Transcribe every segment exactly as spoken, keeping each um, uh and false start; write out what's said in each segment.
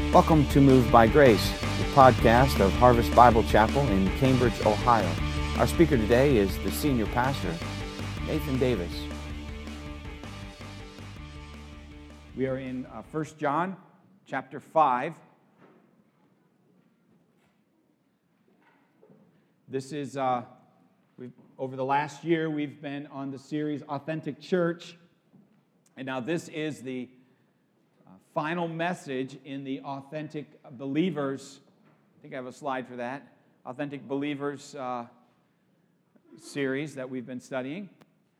Welcome to Moved by Grace, the podcast of Harvest Bible Chapel in Cambridge, Ohio. Our speaker today is the senior pastor, Nathan Davis. We are in uh, First John chapter five. This is, uh, we've, over the last year, we've been on the series Authentic Church. And now this is the uh, final message in the Authentic Believers. I think I have a slide for that. Authentic Believers uh, series that we've been studying.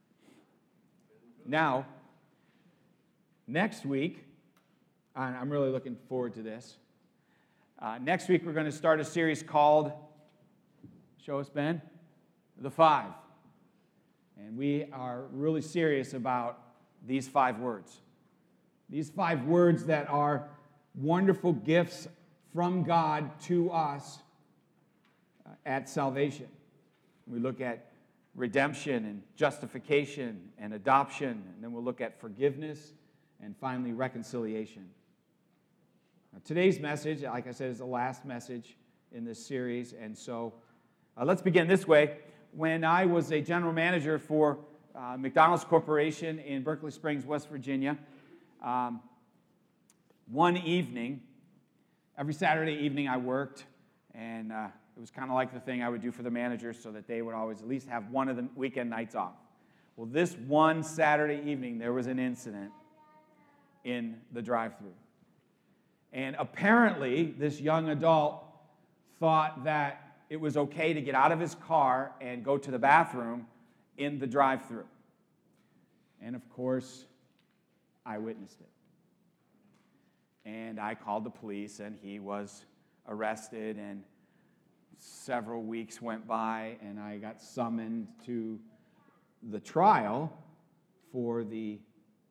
Now, next week, I'm really looking forward to this. Uh, next week, we're going to start a series called, show us, Ben, The Five. And we are really serious about these five words. These five words that are wonderful gifts from God to us uh, at salvation. We look at redemption and justification and adoption, and then we'll look at forgiveness and finally reconciliation. Now, today's message, like I said, is the last message in this series, and so uh, let's begin this way. When I was a general manager for uh, McDonald's Corporation in Berkeley Springs, West Virginia, um, one evening, every Saturday evening I worked, and uh, it was kind of like the thing I would do for the managers so that they would always at least have one of the weekend nights off. Well, this one Saturday evening, there was an incident in the drive-thru. And apparently, this young adult thought that it was okay to get out of his car and go to the bathroom in the drive-thru. And of course, I witnessed it. And I called the police, and he was arrested, and several weeks went by, and I got summoned to the trial for the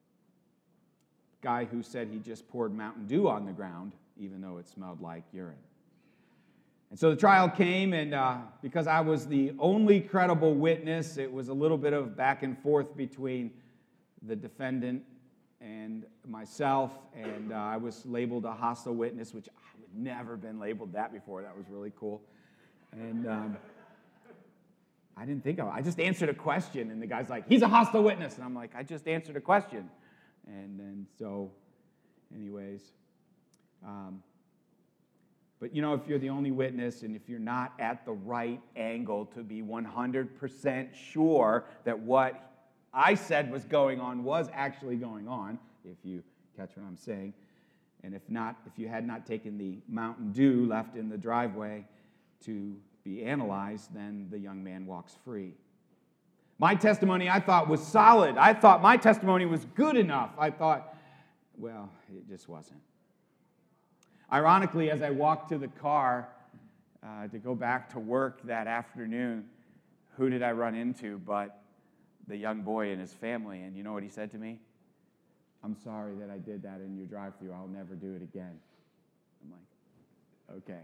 guy who said he just poured Mountain Dew on the ground, even though it smelled like urine. And so the trial came, and uh, because I was the only credible witness, it was a little bit of back and forth between the defendant and myself, and uh, I was labeled a hostile witness, which I had never been labeled that before. That was really cool. And um, I didn't think of it. I just answered a question, and the guy's like, he's a hostile witness. And I'm like, I just answered a question. And then so, anyways, um, but you know, if you're the only witness and if you're not at the right angle to be one hundred percent sure that what I said was going on was actually going on, if you catch what I'm saying, and if not, if you had not taken the Mountain Dew left in the driveway to be analyzed, then the young man walks free. My testimony, I thought, was solid. I thought my testimony was good enough. I thought, well, it just wasn't. Ironically, as I walked to the car uh, to go back to work that afternoon, who did I run into but the young boy and his family? And you know what he said to me? I'm sorry that I did that in your drive-thru. I'll never do it again. I'm like, okay.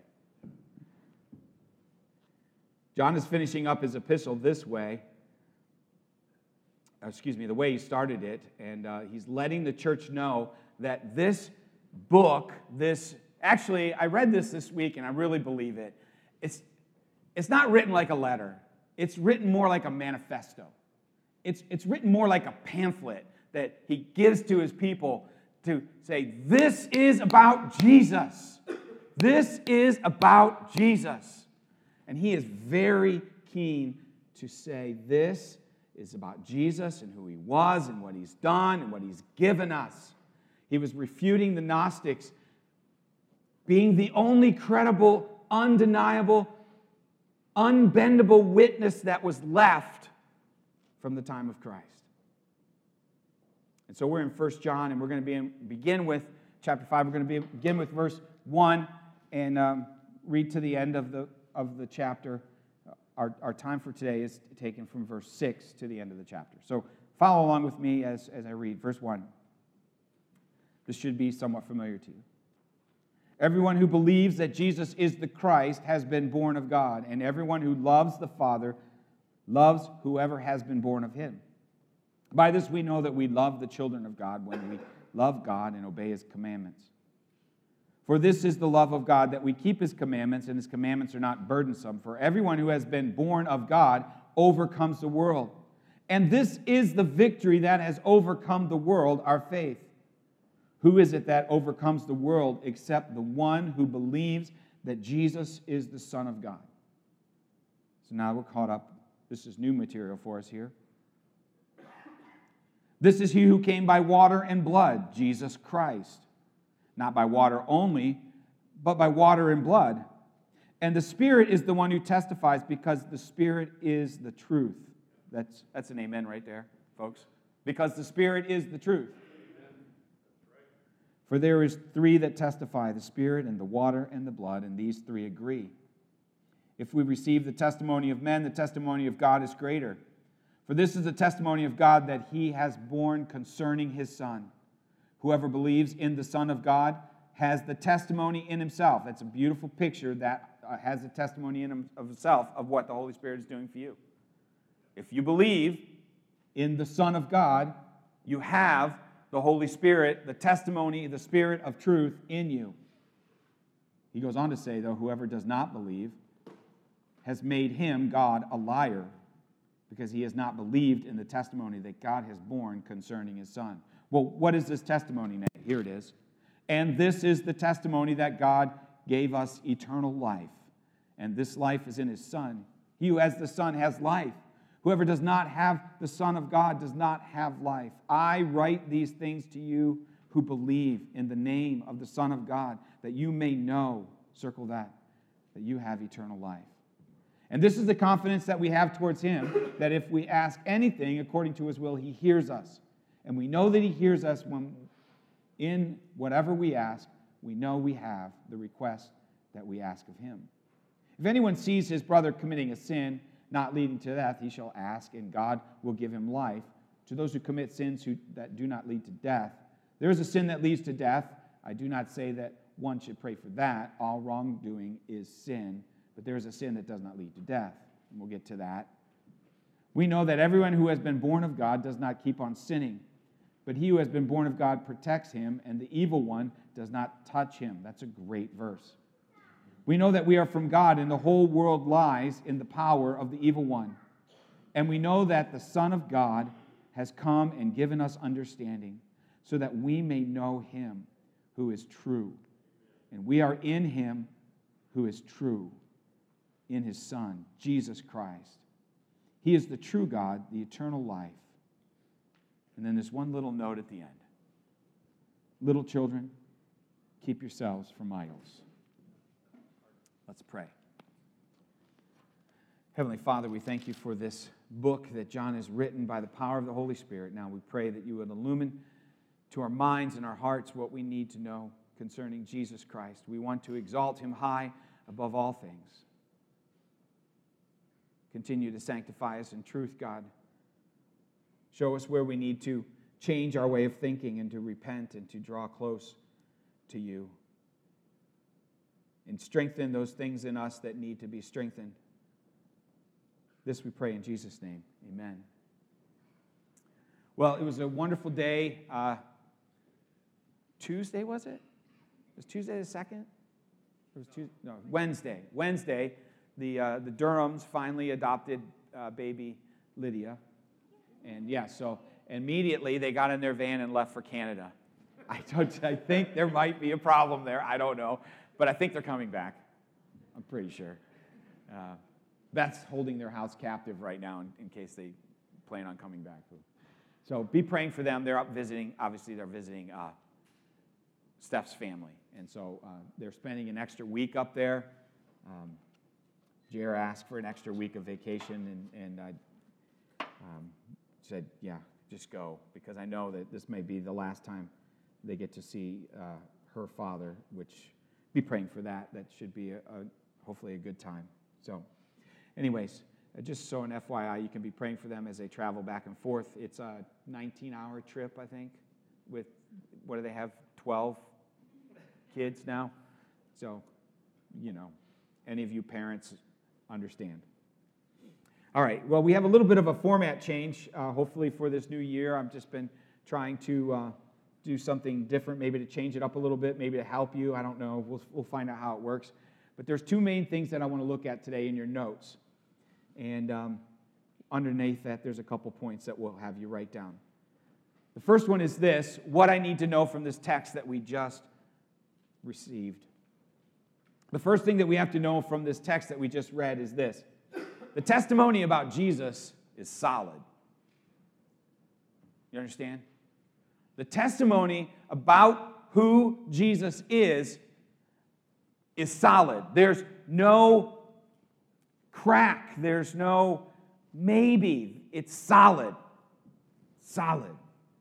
John is finishing up his epistle this way. Excuse me, the way he started it, and uh, he's letting the church know that this book, this, actually, I read this this week, and I really believe it. It's, it's not written like a letter. It's written more like a manifesto. It's, it's written more like a pamphlet that he gives to his people to say, this is about Jesus. This is about Jesus. And he is very keen to say this is about Jesus and who he was and what he's done and what he's given us. He was refuting the Gnostics, being the only credible, undeniable, unbendable witness that was left from the time of Christ. And so we're in First John, and we're going to be in, begin with chapter five. We're going to be, begin with verse one and um, read to the end of the, of the chapter. Our, our time for today is taken from verse six to the end of the chapter. So follow along with me as, as I read. Verse one. This should be somewhat familiar to you. Everyone who believes that Jesus is the Christ has been born of God, and everyone who loves the Father loves whoever has been born of him. By this we know that we love the children of God when we love God and obey his commandments. For this is the love of God, that we keep his commandments, and his commandments are not burdensome. For everyone who has been born of God overcomes the world. And this is the victory that has overcome the world, our faith. Who is it that overcomes the world except the one who believes that Jesus is the Son of God? So now we're caught up. This is new material for us here. This is he who came by water and blood, Jesus Christ. Not by water only, but by water and blood. And the Spirit is the one who testifies, because the Spirit is the truth. That's, that's an amen right there, folks. Because the Spirit is the truth. For there is three that testify, the Spirit and the water and the blood, and these three agree. If we receive the testimony of men, the testimony of God is greater. For this is the testimony of God, that he has borne concerning his Son. Whoever believes in the Son of God has the testimony in himself. That's a beautiful picture that uh, has a testimony in him, of himself of what the Holy Spirit is doing for you. If you believe in the Son of God, you have the Holy Spirit, the testimony, the Spirit of truth in you. He goes on to say, though, whoever does not believe has made him, God, a liar, because he has not believed in the testimony that God has borne concerning his Son. Well, what is this testimony, Nate? Here it is. And this is the testimony that God gave us eternal life. And this life is in his Son. He who has the Son has life. Whoever does not have the Son of God does not have life. I write these things to you who believe in the name of the Son of God, that you may know, circle that, that you have eternal life. And this is the confidence that we have towards him, that if we ask anything according to his will, he hears us. And we know that he hears us when in whatever we ask, we know we have the request that we ask of him. If anyone sees his brother committing a sin not leading to death, he shall ask, and God will give him life. To those who commit sins who, that do not lead to death, there is a sin that leads to death. I do not say that one should pray for that. All wrongdoing is sin, but there is a sin that does not lead to death. And we'll get to that. We know that everyone who has been born of God does not keep on sinning, but he who has been born of God protects him, and the evil one does not touch him. That's a great verse. We know that we are from God, and the whole world lies in the power of the evil one. And we know that the Son of God has come and given us understanding, so that we may know him who is true. And we are in him who is true, in his Son, Jesus Christ. He is the true God, the eternal life. And then there's one little note at the end. Little children, keep yourselves from idols. Let's pray. Heavenly Father, we thank you for this book that John has written by the power of the Holy Spirit. Now we pray that you would illumine to our minds and our hearts what we need to know concerning Jesus Christ. We want to exalt him high above all things. Continue to sanctify us in truth, God. Show us where we need to change our way of thinking and to repent and to draw close to you. And strengthen those things in us that need to be strengthened. This we pray in Jesus' name. Amen. Well, it was a wonderful day. Uh, Tuesday, was it? Was Tuesday the second? It was Tuesday? No, Wednesday. Wednesday, the, uh, the Durhams finally adopted uh, baby Lydia. And yeah, so immediately they got in their van and left for Canada. I, don't, I think there might be a problem there. I don't know. But I think they're coming back. I'm pretty sure. Uh, Beth's holding their house captive right now in, in case they plan on coming back. So be praying for them. They're up visiting. Obviously, they're visiting uh, Steph's family. And so uh, they're spending an extra week up there. Um, Jer asked for an extra week of vacation, and, and I um, said, yeah, just go, because I know that this may be the last time they get to see uh, her father, which be praying for that. That should be, a, a, hopefully, a good time. So, anyways, uh, just so an F Y I, you can be praying for them as they travel back and forth. It's a nineteen-hour trip, I think, with, what do they have, twelve kids now? So, you know, any of you parents understand. All right, well, we have a little bit of a format change, uh, hopefully, for this new year. I've just been trying to uh, do something different, maybe to change it up a little bit, maybe to help you. I don't know. We'll, we'll find out how it works. But there's two main things that I want to look at today in your notes. And um, underneath that, there's a couple points that we'll have you write down. The first one is this: what I need to know from this text that we just received. The first thing that we have to know from this text that we just read is this: the testimony about Jesus is solid. You understand? The testimony about who Jesus is is solid. There's no crack. There's no maybe. It's solid. Solid.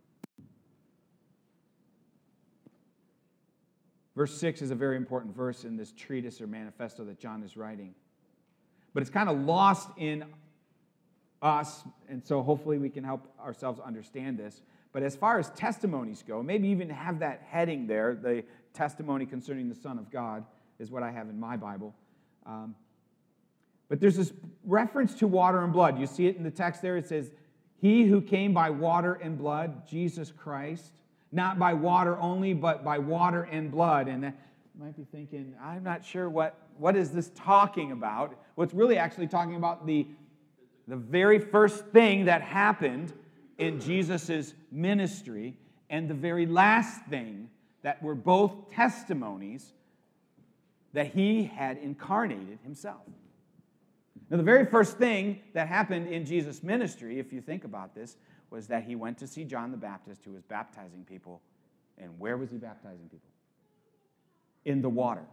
Verse six is a very important verse in this treatise or manifesto that John is writing. But it's kind of lost in us, and so hopefully we can help ourselves understand this. But as far as testimonies go, maybe even have that heading there, the testimony concerning the Son of God is what I have in my Bible. Um, but there's this reference to water and blood. You see it in the text there. It says, he who came by water and blood, Jesus Christ, not by water only, but by water and blood. And that, you might be thinking, I'm not sure what, what is this talking about. Well, it's really actually talking about the, the very first thing that happened in Jesus' ministry and the very last thing that were both testimonies that he had incarnated himself. Now, the very first thing that happened in Jesus' ministry, if you think about this, was that he went to see John the Baptist, who was baptizing people. And where was he baptizing people? In the water.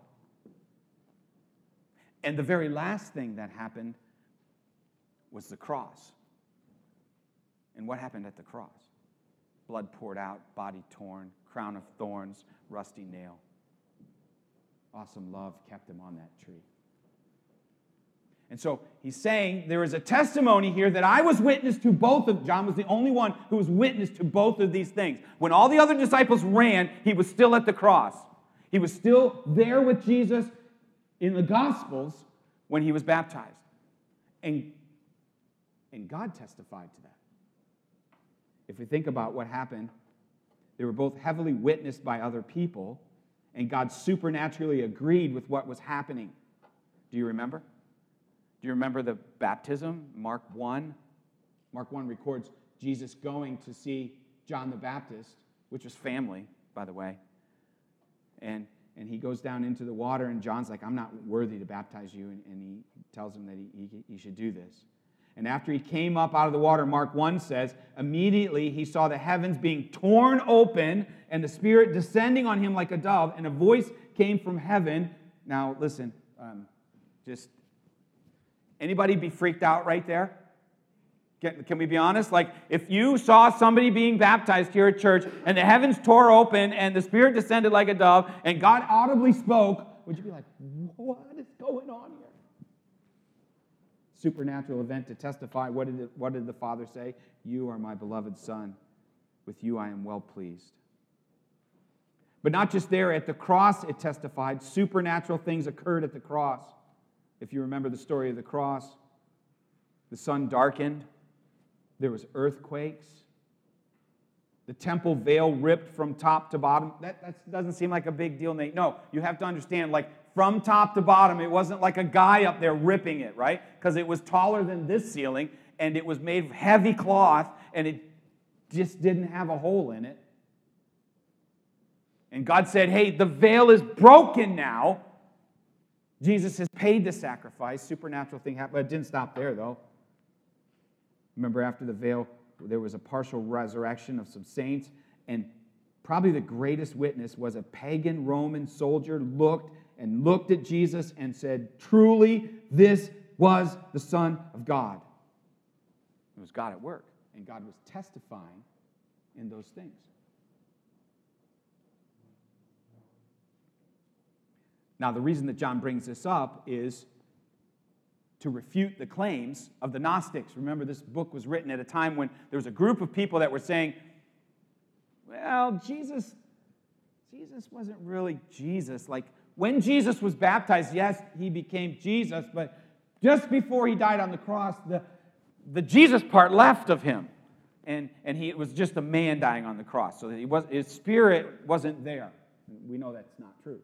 And the very last thing that happened was the cross. And what happened at the cross? Blood poured out, body torn, crown of thorns, rusty nail. Awesome love kept him on that tree. And so he's saying there is a testimony here that I was witness to both of, John was the only one who was witness to both of these things. When all the other disciples ran, he was still at the cross. He was still there with Jesus in the Gospels when he was baptized. And, and God testified to that. If we think about what happened, they were both heavily witnessed by other people, and God supernaturally agreed with what was happening. Do you remember? Do you remember the baptism, Mark one? Mark one records Jesus going to see John the Baptist, which was family, by the way. And, and he goes down into the water, and John's like, I'm not worthy to baptize you. And, and he tells him that he, he, he should do this. And after he came up out of the water, Mark one says, immediately he saw the heavens being torn open and the Spirit descending on him like a dove, and a voice came from heaven. Now, listen, um, just... anybody be freaked out right there? Can, can we be honest? Like, if you saw somebody being baptized here at church and the heavens tore open and the Spirit descended like a dove and God audibly spoke, would you be like, what is going on here? Supernatural event to testify. What did, it, what did the Father say? You are my beloved Son. With you I am well pleased. But not just there. At the cross it testified. Supernatural things occurred at the cross. If you remember the story of the cross, the sun darkened, there was earthquakes, the temple veil ripped from top to bottom. That, that doesn't seem like a big deal, Nate. No, you have to understand, like, from top to bottom, it wasn't like a guy up there ripping it, right? Because it was taller than this ceiling, and it was made of heavy cloth, and it just didn't have a hole in it. And God said, hey, the veil is broken now. Jesus has paid the sacrifice. Supernatural thing happened. But it didn't stop there, though. Remember, after the veil, there was a partial resurrection of some saints. And probably the greatest witness was a pagan Roman soldier looked and looked at Jesus and said, truly, this was the Son of God. It was God at work. And God was testifying in those things. Now, the reason that John brings this up is to refute the claims of the Gnostics. Remember, this book was written at a time when there was a group of people that were saying, well, Jesus, Jesus wasn't really Jesus. Like, when Jesus was baptized, yes, he became Jesus, but just before he died on the cross, the, the Jesus part left of him. and, and he, it was just a man dying on the cross. So he was, his spirit wasn't there. We know that's not true.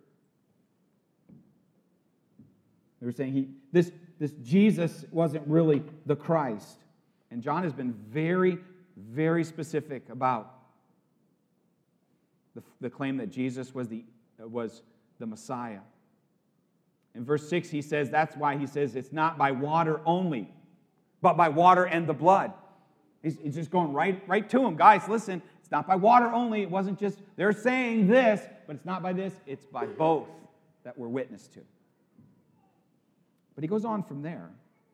They were saying he, this, this Jesus wasn't really the Christ. And John has been very, very specific about the, the claim that Jesus was the, was the Messiah. In verse six, he says, that's why he says it's not by water only, but by water and the blood. He's, he's just going right, right to him. Guys, listen, it's not by water only. It wasn't just, they're saying this, but it's not by this. It's by both that we're witness to. But he goes on from there.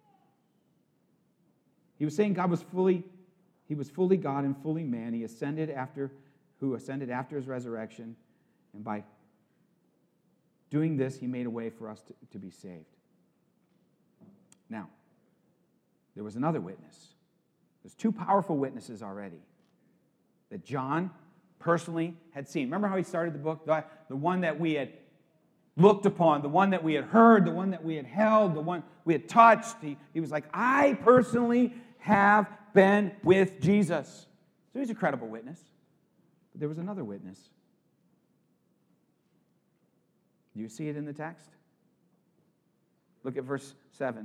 He was saying God was fully, he was fully God and fully man. He ascended after, who ascended after his resurrection, and by doing this, he made a way for us to, to be saved. Now, there was another witness. There's two powerful witnesses already that John personally had seen. Remember how he started the book? The, the one that we had looked upon, the one that we had heard, the one that we had held, the one we had touched. He, he was like, I personally have been with Jesus. So he's a credible witness. But there was another witness. Do you see it in the text? Look at verse seven.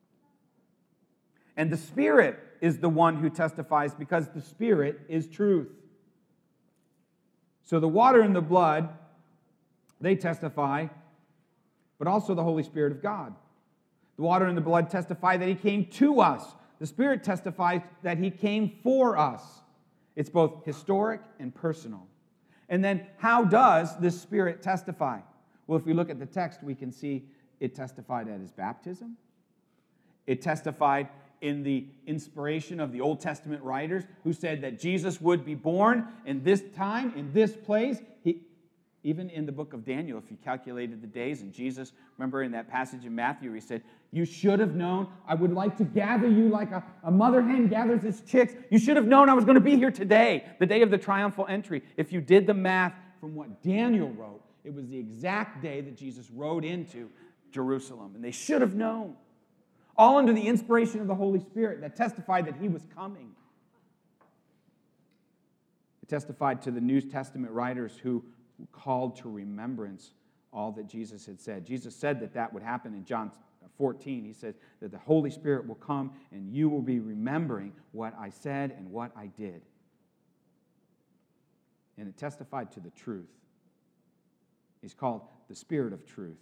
And the Spirit is the one who testifies, because the Spirit is truth. So the water and the blood, they testify, but also the Holy Spirit of God. The water and the blood testify that he came to us. The Spirit testifies that he came for us. It's both historic and personal. And then how does the Spirit testify? Well, if we look at the text, we can see it testified at his baptism. It testified in the inspiration of the Old Testament writers who said that Jesus would be born in this time, in this place. He, even in the book of Daniel, if you calculated the days, and Jesus, remember in that passage in Matthew, he said, you should have known, I would like to gather you like a, a mother hen gathers its chicks. You should have known I was going to be here today, the day of the triumphal entry. If you did the math from what Daniel wrote, it was the exact day that Jesus rode into Jerusalem, and they should have known. All under the inspiration of the Holy Spirit that testified that he was coming. It testified to the New Testament writers who called to remembrance all that Jesus had said. Jesus said that that would happen in John fourteen. He said that the Holy Spirit will come and you will be remembering what I said and what I did. And it testified to the truth. He's called the Spirit of truth.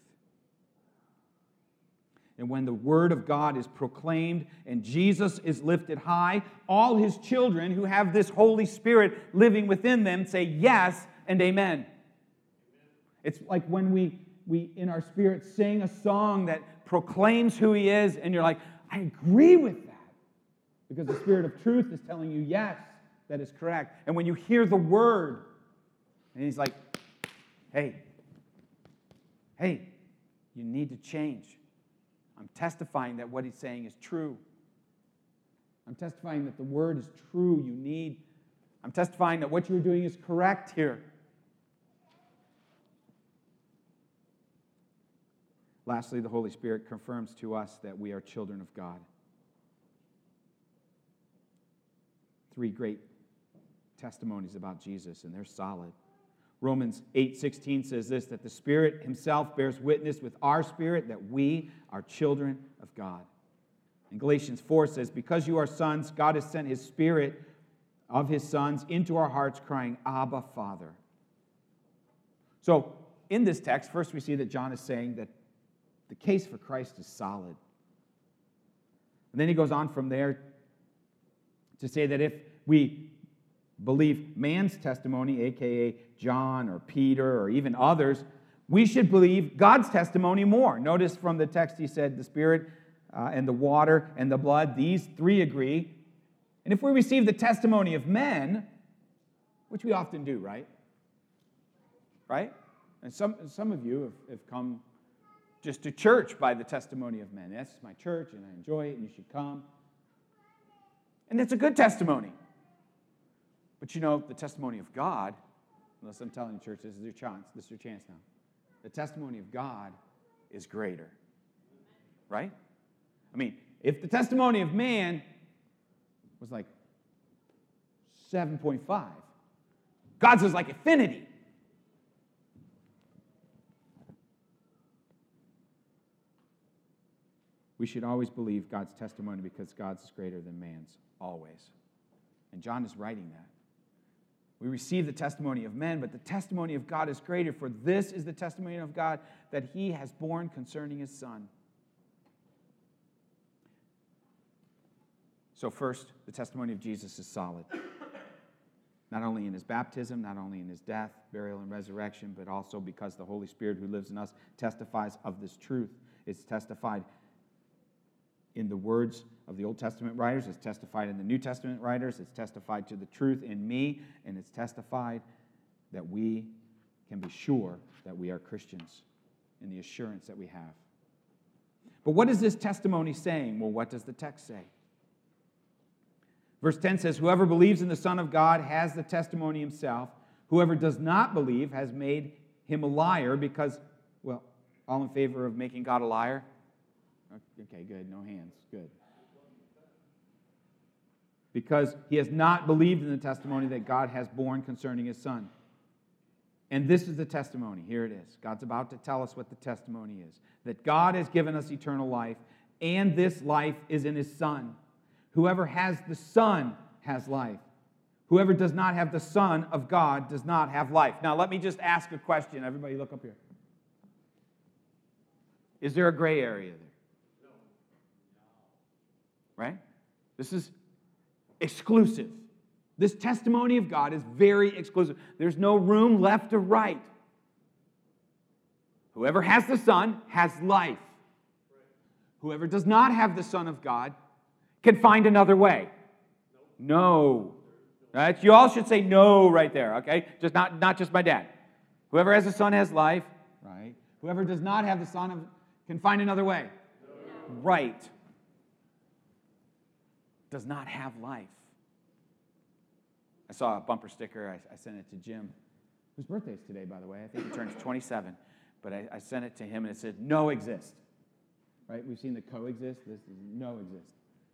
And when the Word of God is proclaimed and Jesus is lifted high, all his children who have this Holy Spirit living within them say yes and amen. It's like when we, we in our spirit, sing a song that proclaims who he is, and you're like, I agree with that. Because the Spirit of truth is telling you, yes, that is correct. And when you hear the Word, and he's like, hey, hey, you need to change. I'm testifying that what he's saying is true. I'm testifying that the word is true. You need. I'm testifying that what you're doing is correct here. Lastly, the Holy Spirit confirms to us that we are children of God. Three great testimonies about Jesus, and they're solid. Romans eight sixteen says this, that the Spirit himself bears witness with our spirit that we are children of God. And Galatians four says, because you are sons, God has sent his Spirit of his sons into our hearts, crying, Abba, Father. So in this text, first we see that John is saying that the case for Christ is solid. And then he goes on from there to say that if we believe man's testimony, a k a. John or Peter or even others, we should believe God's testimony more. Notice from the text he said the Spirit uh, and the water and the blood, these three agree. And if we receive the testimony of men, which we often do, right? Right? And some, some of you have, have come just to church by the testimony of men. This is my church and I enjoy it and you should come. And it's a good testimony. But you know, the testimony of God, unless I'm telling you, church, this is your chance. This is your chance now. The testimony of God is greater. Right? I mean, if the testimony of man was like, seven point five. God's is like infinity. We should always believe God's testimony because God's is greater than man's, always. And John is writing that. We receive the testimony of men, but the testimony of God is greater, for this is the testimony of God that he has borne concerning his Son. So first, the testimony of Jesus is solid. Not only in his baptism, not only in his death, burial, and resurrection, but also because the Holy Spirit who lives in us testifies of this truth. It's testified in the words of the Old Testament writers, it's testified in the New Testament writers, it's testified to the truth in me, and it's testified that we can be sure that we are Christians in the assurance that we have. But what is this testimony saying? Well, what does the text say? Verse ten says, whoever believes in the Son of God has the testimony himself. Whoever does not believe has made him a liar because, well, all in favor of making God a liar? Okay, good. No hands. Good. Because he has not believed in the testimony that God has borne concerning his Son. And this is the testimony. Here it is. God's about to tell us what the testimony is. That God has given us eternal life, and this life is in his Son. Whoever has the Son has life. Whoever does not have the Son of God does not have life. Now, let me just ask a question. Everybody look up here. Is there a gray area there? Right? This is exclusive. This testimony of God is very exclusive. There's no room left or right. Whoever has the Son has life. Whoever does not have the Son of God can find another way. No. Right? You all should say no right there, okay? Just not, not just my dad. Whoever has the Son has life. Right. Whoever does not have the Son of, can find another way. No. Right. Does not have life. I saw a bumper sticker. I, I sent it to Jim, whose birthday is today, by the way. I think he turns twenty-seven. But I, I sent it to him, and it said, no exist. Right? We've seen the coexist. This is no exist.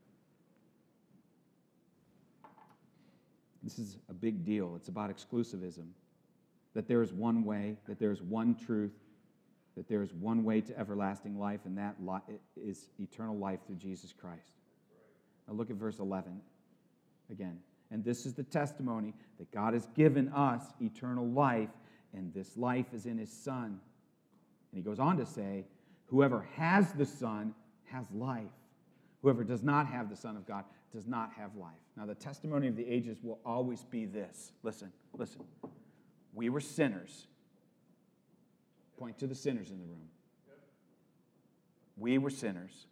This is a big deal. It's about exclusivism. That there is one way, that there is one truth, that there is one way to everlasting life, and that li- is eternal life through Jesus Christ. Now look at verse eleven again. And this is the testimony that God has given us eternal life, and this life is in his Son. And he goes on to say, whoever has the Son has life. Whoever does not have the Son of God does not have life. Now the testimony of the ages will always be this. Listen, listen. We were sinners. Point to the sinners in the room. We were sinners.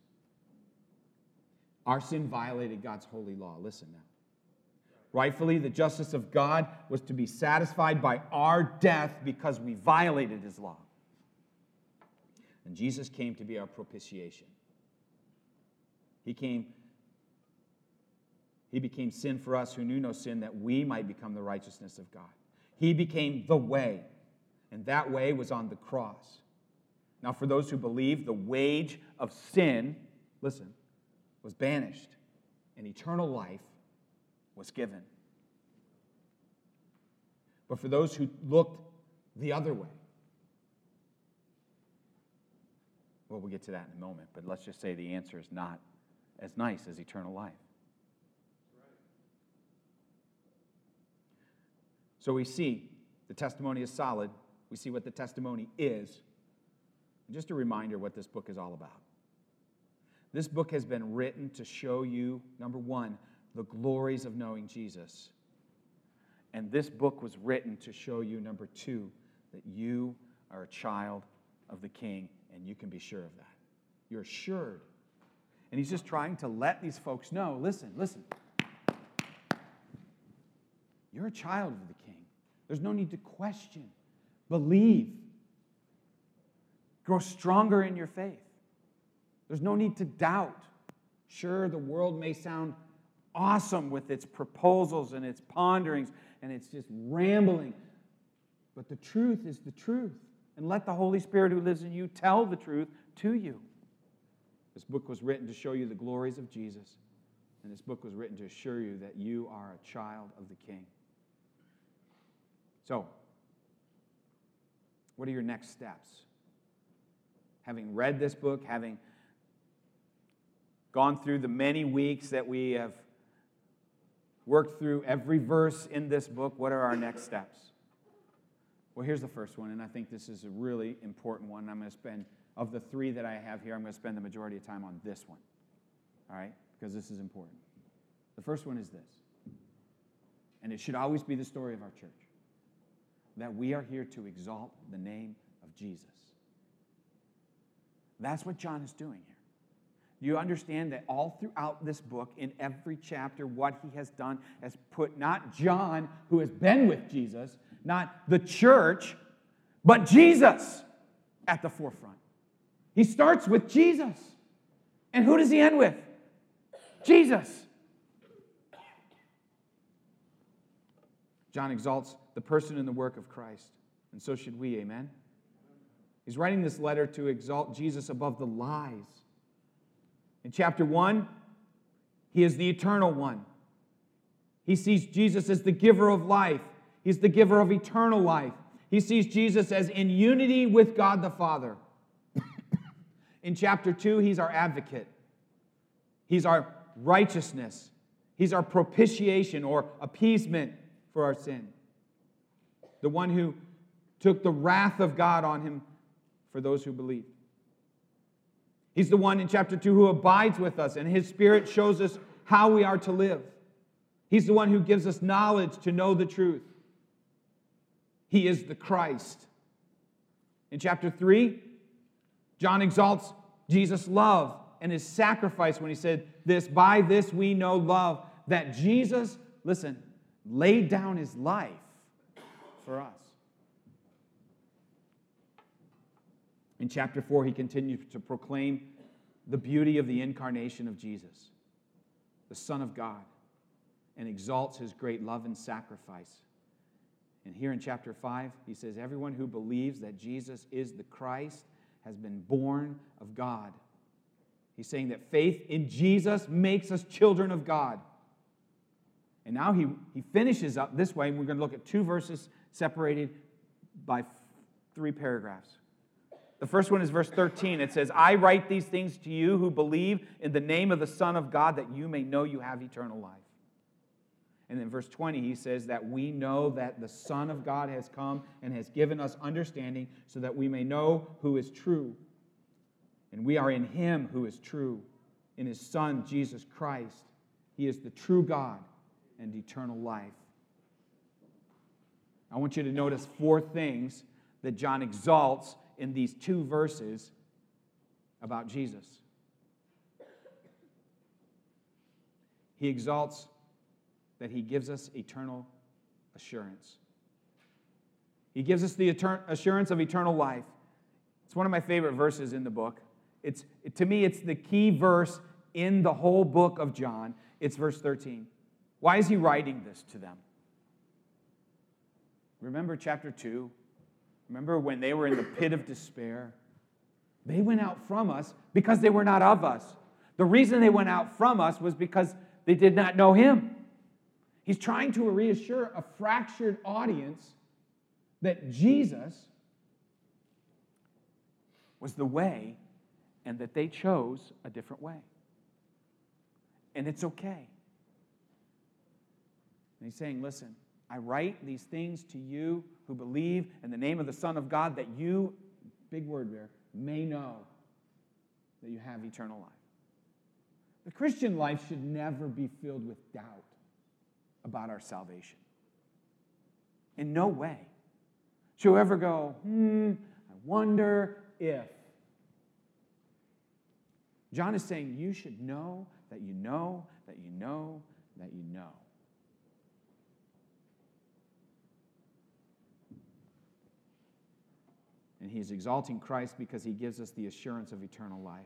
Our sin violated God's holy law. Listen now. Rightfully, the justice of God was to be satisfied by our death because we violated his law. And Jesus came to be our propitiation. He came, he became sin for us who knew no sin, that we might become the righteousness of God. He became the way, and that way was on the cross. Now, for those who believe, the wage of sin, listen, was banished, and eternal life was given. But for those who looked the other way, well, we'll get to that in a moment, but let's just say the answer is not as nice as eternal life. So we see the testimony is solid. We see what the testimony is. And just a reminder what this book is all about. This book has been written to show you, number one, the glories of knowing Jesus. And this book was written to show you, number two, that you are a child of the King, and you can be sure of that. You're assured. And he's just trying to let these folks know, listen, listen. You're a child of the King. There's no need to question. Believe. Grow stronger in your faith. There's no need to doubt. Sure, the world may sound awesome with its proposals and its ponderings, and it's just rambling. But the truth is the truth. And let the Holy Spirit who lives in you tell the truth to you. This book was written to show you the glories of Jesus. And this book was written to assure you that you are a child of the King. So, what are your next steps? Having read this book, having gone through the many weeks that we have worked through every verse in this book, what are our next steps? Well, here's the first one, and I think this is a really important one. I'm going to spend, of the three that I have here, I'm going to spend the majority of time on this one, all right, because this is important. The first one is this, and it should always be the story of our church, that we are here to exalt the name of Jesus. That's what John is doing here. Do you understand that all throughout this book, in every chapter, what he has done has put not John, who has been with Jesus, not the church, but Jesus at the forefront. He starts with Jesus. And who does he end with? Jesus. John exalts the person and the work of Christ, and so should we, amen? He's writing this letter to exalt Jesus above the lies. In chapter one, he is the eternal one. He sees Jesus as the giver of life. He's the giver of eternal life. He sees Jesus as in unity with God the Father. In chapter two, he's our advocate. He's our righteousness. He's our propitiation or appeasement for our sin. The one who took the wrath of God on him for those who believe. He's the one in chapter two who abides with us, and his Spirit shows us how we are to live. He's the one who gives us knowledge to know the truth. He is the Christ. In chapter three, John exalts Jesus' love and his sacrifice when he said this, by this we know love, that Jesus, listen, laid down his life for us. In chapter four, he continues to proclaim the beauty of the incarnation of Jesus, the Son of God, and exalts his great love and sacrifice. And here in chapter five, he says, everyone who believes that Jesus is the Christ has been born of God. He's saying that faith in Jesus makes us children of God. And now he, he finishes up this way, and we're going to look at two verses separated by three paragraphs. The first one is verse thirteen. It says, I write these things to you who believe in the name of the Son of God, that you may know you have eternal life. And then verse twenty, he says that we know that the Son of God has come and has given us understanding so that we may know who is true. And we are in him who is true, in his Son, Jesus Christ. He is the true God and eternal life. I want you to notice four things that John exalts in these two verses about Jesus. He exalts that he gives us eternal assurance. He gives us the etern- assurance of eternal life. It's one of my favorite verses in the book. It's, to me, it's the key verse in the whole book of John. It's verse thirteen. Why is he writing this to them? Remember chapter two? Remember when they were in the pit of despair? They went out from us because they were not of us. The reason they went out from us was because they did not know him. He's trying to reassure a fractured audience that Jesus was the way and that they chose a different way. And it's okay. And he's saying, listen, I write these things to you who believe in the name of the Son of God, that you, big word there, may know that you have eternal life. The Christian life should never be filled with doubt about our salvation. In no way should we ever go, hmm, I wonder if. John is saying you should know that you know that you know that you know. And he's exalting Christ because he gives us the assurance of eternal life.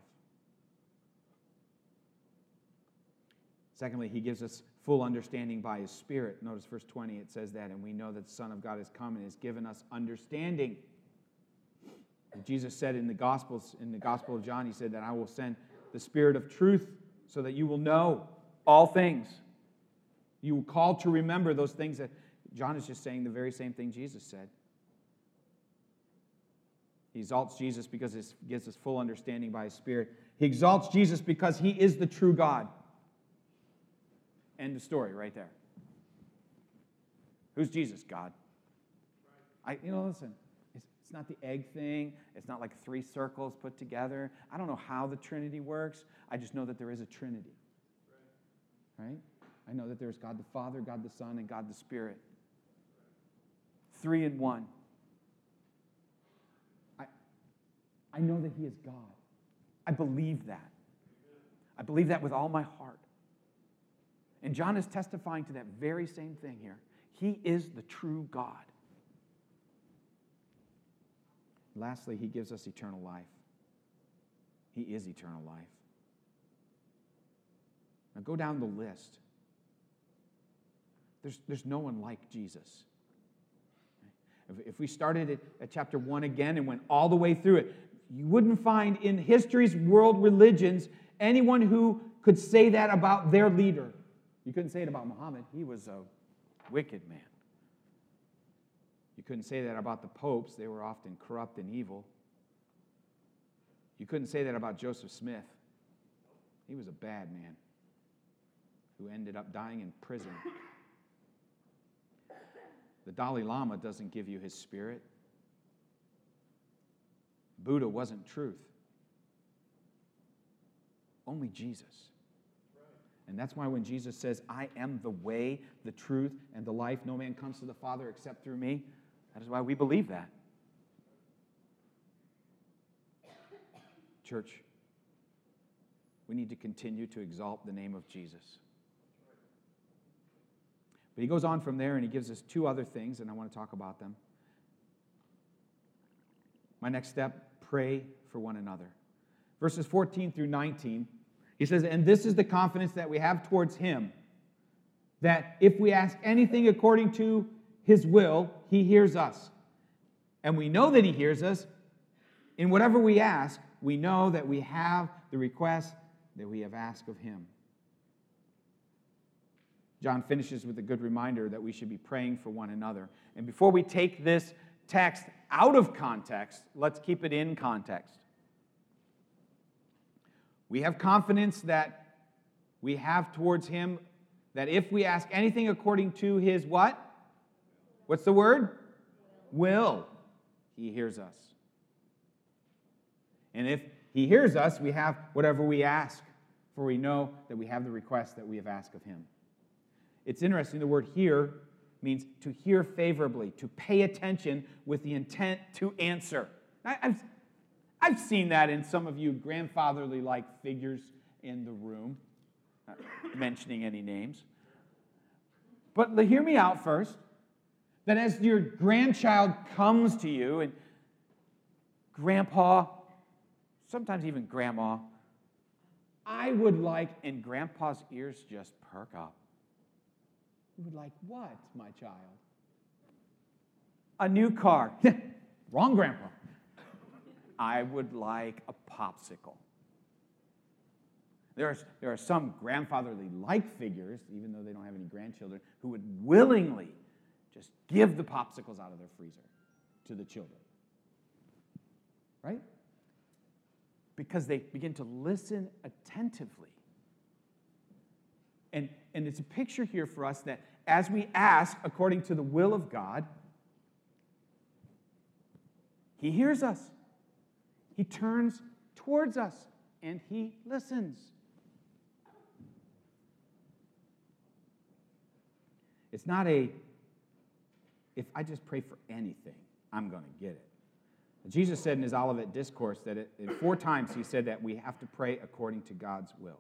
Secondly, he gives us full understanding by his Spirit. Notice verse twenty, it says that, and we know that the Son of God has come and has given us understanding. And Jesus said in the Gospels, in the Gospel of John, he said that I will send the Spirit of truth so that you will know all things. You were called to remember those things that John is just saying the very same thing Jesus said. He exalts Jesus because it gives us full understanding by His Spirit. He exalts Jesus because He is the true God. End of story right there. Who's Jesus? God. I, you know, listen, it's, it's not the egg thing. It's not like three circles put together. I don't know how the Trinity works. I just know that there is a Trinity. Right? I know that there's God the Father, God the Son, and God the Spirit. Three in one. I, I know that He is God. I believe that. I believe that with all my heart. And John is testifying to that very same thing here. He is the true God. Lastly, He gives us eternal life. He is eternal life. Now go down the list. There's, there's no one like Jesus. If, if we started at, at chapter one again and went all the way through it, you wouldn't find in history's world religions anyone who could say that about their leader. You couldn't say it about Muhammad. He was a wicked man. You couldn't say that about the popes. They were often corrupt and evil. You couldn't say that about Joseph Smith. He was a bad man who ended up dying in prison. The Dalai Lama doesn't give you his spirit. Buddha wasn't truth. Only Jesus. And that's why when Jesus says, I am the way, the truth, and the life, no man comes to the Father except through me, that is why we believe that. Church, we need to continue to exalt the name of Jesus. But he goes on from there and he gives us two other things, and I want to talk about them. My next step, pray for one another. Verses fourteen through nineteen, he says, and this is the confidence that we have towards him, that if we ask anything according to his will, he hears us. And we know that he hears us. In whatever we ask, we know that we have the request that we have asked of him. John finishes with a good reminder that we should be praying for one another. And before we take this text out of context, let's keep it in context. We have confidence that we have towards him, that if we ask anything according to his what? What's the word? Will. He hears us. And if he hears us, we have whatever we ask, for we know that we have the request that we have asked of him. It's interesting, the word hear means to hear favorably, to pay attention with the intent to answer. I, I've, I've seen that in some of you grandfatherly-like figures in the room, not mentioning any names. But hear me out first, that as your grandchild comes to you, and grandpa, sometimes even grandma, I would like, and grandpa's ears just perk up. You would like, what, my child? A new car. Wrong, grandpa. I would like a popsicle. There are, there are some grandfatherly-like figures, even though they don't have any grandchildren, who would willingly just give the popsicles out of their freezer to the children. Right? Because they begin to listen attentively. And, and it's a picture here for us that as we ask according to the will of God, he hears us. He turns towards us and he listens. It's not a, if I just pray for anything, I'm going to get it. Jesus said in his Olivet Discourse that it, it, four times he said that we have to pray according to God's will.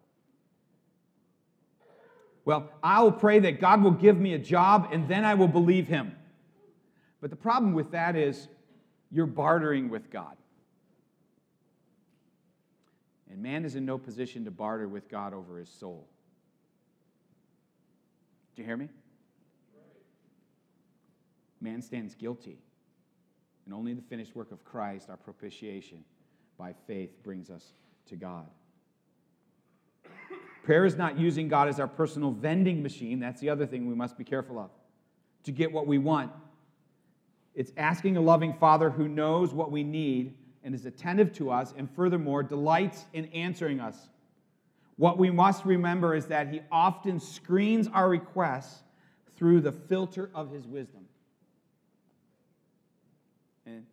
Well, I will pray that God will give me a job and then I will believe him. But the problem with that is you're bartering with God. And man is in no position to barter with God over his soul. Do you hear me? Man stands guilty. And only the finished work of Christ, our propitiation, by faith brings us to God. Prayer is not using God as our personal vending machine. That's the other thing we must be careful of, to get what we want. It's asking a loving Father who knows what we need and is attentive to us, and furthermore, delights in answering us. What we must remember is that He often screens our requests through the filter of His wisdom. And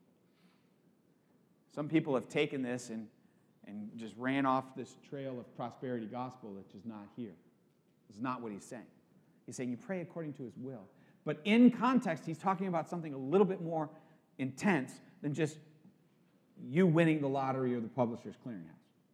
some people have taken this and, and just ran off this trail of prosperity gospel that's just not here. It's not what He's saying. He's saying you pray according to His will. But in context, He's talking about something a little bit more intense than just you winning the lottery or the Publishers Clearinghouse.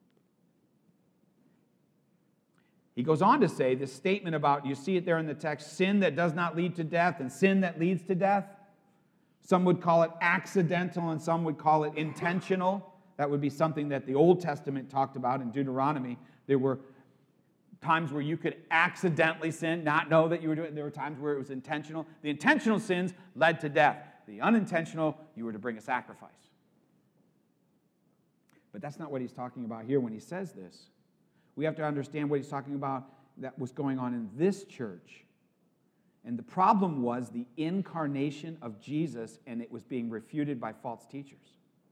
He goes on to say this statement about, you see it there in the text, sin that does not lead to death and sin that leads to death. Some would call it accidental and some would call it intentional. That would be something that the Old Testament talked about in Deuteronomy. There were times where you could accidentally sin, not know that you were doing it. There were times where it was intentional. The intentional sins led to death. The unintentional, you were to bring a sacrifice. But that's not what he's talking about here when he says this. We have to understand what he's talking about that was going on in this church. And the problem was the incarnation of Jesus, and it was being refuted by false teachers.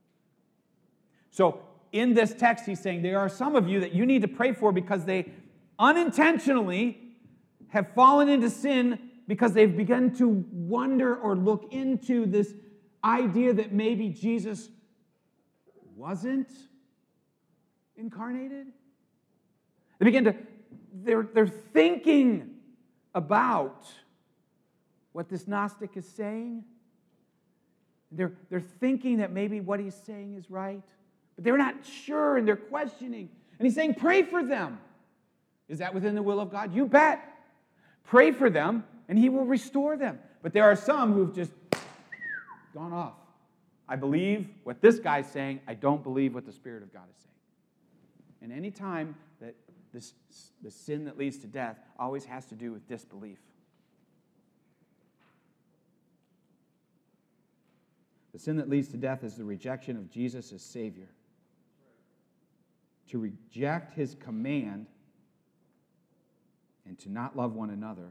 So in this text, he's saying there are some of you that you need to pray for because they unintentionally have fallen into sin because they've begun to wonder or look into this idea that maybe Jesus wasn't incarnated. They begin to, they're, they're thinking about what this Gnostic is saying. They're, they're thinking that maybe what he's saying is right, but they're not sure and they're questioning. And he's saying, pray for them. Is that within the will of God? You bet. Pray for them and he will restore them. But there are some who've just gone off. I believe what this guy's saying. I don't believe what the Spirit of God is saying. And any time that this, the sin that leads to death always has to do with disbelief. The sin that leads to death is the rejection of Jesus as Savior. To reject his command and to not love one another.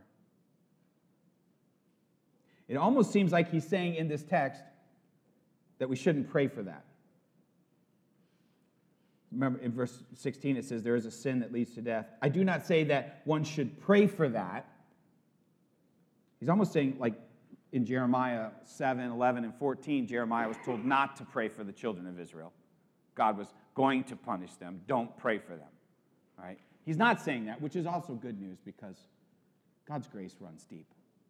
It almost seems like he's saying in this text that we shouldn't pray for that. Remember, in verse sixteen, it says, there is a sin that leads to death. I do not say that one should pray for that. He's almost saying, like in Jeremiah seven, eleven, and fourteen, Jeremiah was told not to pray for the children of Israel. God was going to punish them. Don't pray for them. All right? He's not saying that, which is also good news because God's grace runs deep.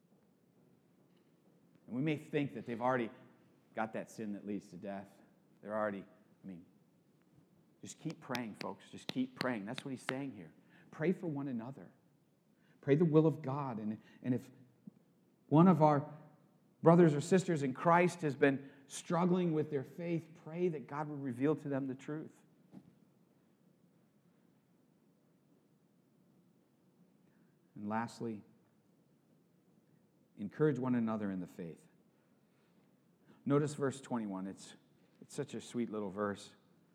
And we may think that they've already got that sin that leads to death. They're already, I mean, just keep praying, folks. Just keep praying. That's what he's saying here. Pray for one another. Pray the will of God. And, and if one of our brothers or sisters in Christ has been struggling with their faith, pray that God will reveal to them the truth. And lastly, encourage one another in the faith. Notice verse twenty-one. It's, it's such a sweet little verse.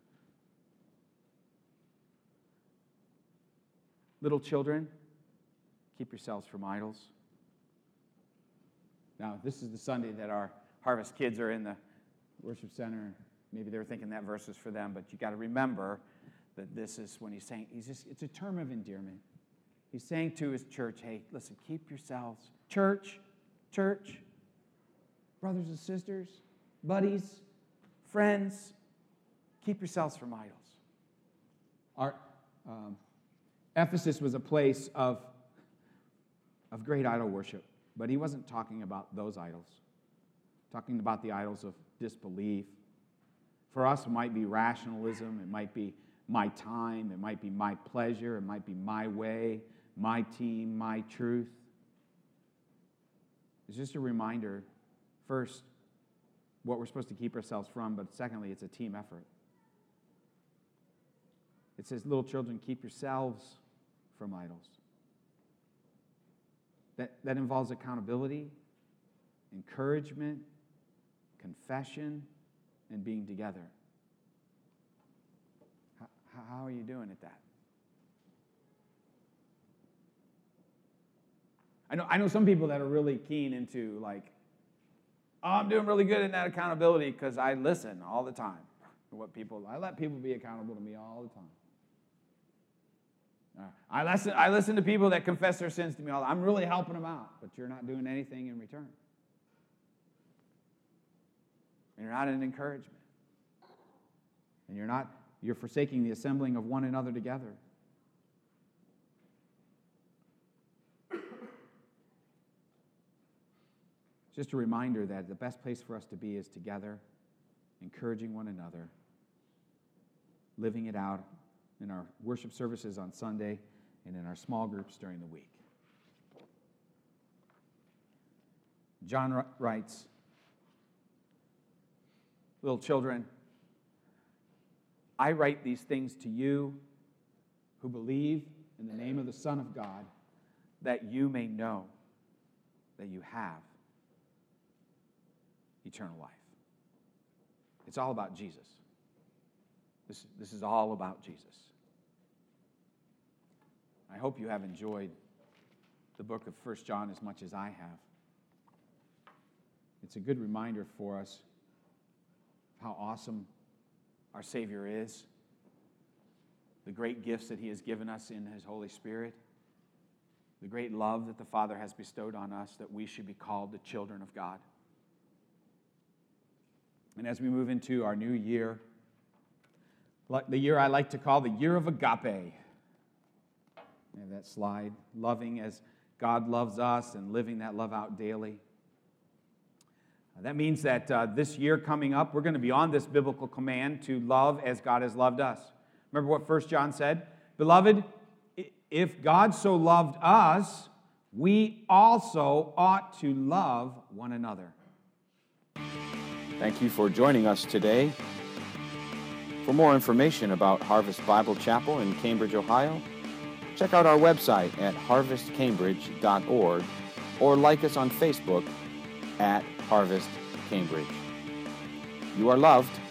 Little children, keep yourselves from idols. Now, this is the Sunday that our Harvest kids are in the worship center. Maybe they were thinking that verse is for them, but you got to remember that this is when he's saying, he's just, it's a term of endearment. He's saying to his church, hey, listen, keep yourselves. Church, church, brothers and sisters, buddies, friends, keep yourselves from idols. Our, um, Ephesus was a place of, of great idol worship, but he wasn't talking about those idols. Talking about the idols of disbelief. For us, it might be rationalism, it might be my time, it might be my pleasure, it might be my way, my team, my truth. It's just a reminder, first, what we're supposed to keep ourselves from, but secondly, it's a team effort. It says, little children, keep yourselves from idols. That, that involves accountability, encouragement, confession, and being together. How, how are you doing at that? I know, I know some people that are really keen into like, oh, I'm doing really good in that accountability because I listen all the time to what people, I let people be accountable to me all the time. Uh, I listen, I listen to people that confess their sins to me all the time. I'm really helping them out, but you're not doing anything in return. And you're not an encouragement. And you're not, you're forsaking the assembling of one another together. Just a reminder that the best place for us to be is together, encouraging one another, living it out in our worship services on Sunday and in our small groups during the week. John writes, little children, I write these things to you who believe in the name of the Son of God, that you may know that you have eternal life. It's all about Jesus. This, this is all about Jesus. I hope you have enjoyed the book of First John as much as I have. It's a good reminder for us how awesome our Savior is, the great gifts that He has given us in His Holy Spirit, the great love that the Father has bestowed on us, that we should be called the children of God. And as we move into our new year, the year I like to call the year of agape. And that slide, loving as God loves us and living that love out daily. That means that uh, this year coming up, we're going to be on this biblical command to love as God has loved us. Remember what First John said? Beloved, if God so loved us, we also ought to love one another. Thank you for joining us today. For more information about Harvest Bible Chapel in Cambridge, Ohio, check out our website at harvest cambridge dot org or like us on Facebook at Harvest Cambridge. You are loved.